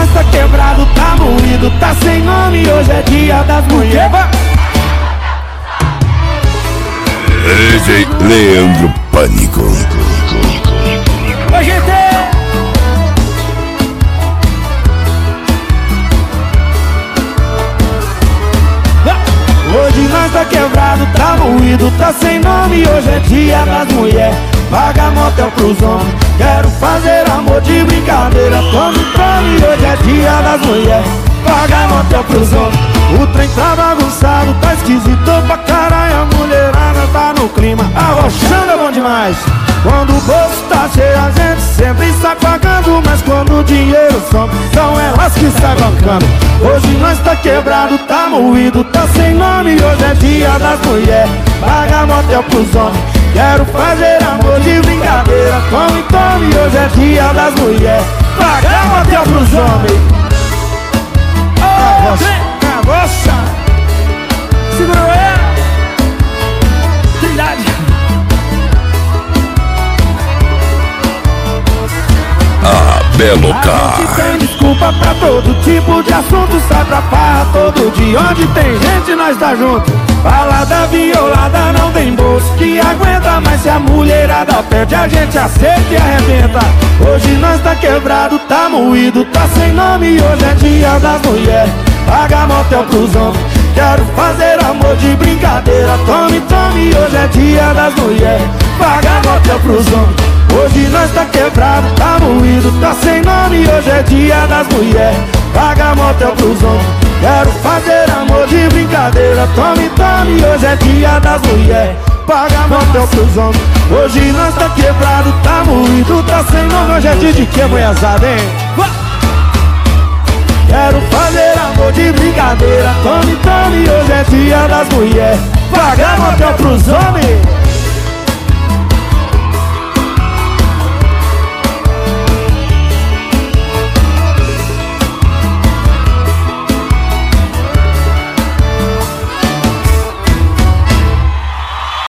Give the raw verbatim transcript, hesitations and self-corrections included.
nós tá quebrado, tá moído, tá sem nome. Hoje é dia das mulheres. D J Leandro Pânico. Oi, gente! Hoje nós tá quebrado, tá moído, tá sem nome. Hoje é dia das mulheres. Paga motel pros homens. Quero fazer amor de brincadeira. Tome, tome, hoje é dia das mulheres. Paga motel pros homens. O trem tá bagunçado, tá esquisito pra caralho. A mulherada tá no clima, arrochando é bom demais. Quando o bolso tá cheio a gente sempre está pagando, mas quando o dinheiro some, são elas que saem bancando. Hoje nós tá quebrado, tá moído, tá sem nome. Hoje é dia das mulheres. Paga motel pros homens. Quero fazer amor de brincadeira. Tome, tome, hoje é dia das mulheres. Paga motel pros homens. Oh, nossa, segurou ela. Trindade. Ah, Belo A Car. gente tem desculpa pra todo tipo de assunto. Sai pra farra todo dia. Onde tem gente nós tá junto. Balada violada não tem bolso que aguenta, mas se a mulherada perde a gente aceita e arrebenta. Hoje nós tá quebrado, tá moído, tá sem nome. Hoje é dia das mulheres. Paga motel pros homens. Quero fazer amor de brincadeira. Tome, tome, hoje é dia das mulheres. Paga motel pros homens. Hoje nós tá quebrado, tá moído, tá sem nome. Hoje é dia das mulheres. Paga motel pros homens. Quero fazer amor de brincadeira. Tome, tome, hoje é dia das mulheres. Paga motel pros homens. Hoje nós tá quebrado, tá moído, tá sem nome. Hoje é dia de que, mulherzada, hein? Quero fazer amor de brincadeira. Tome, tome, hoje é dia das mulheres. Paga motel pros homens.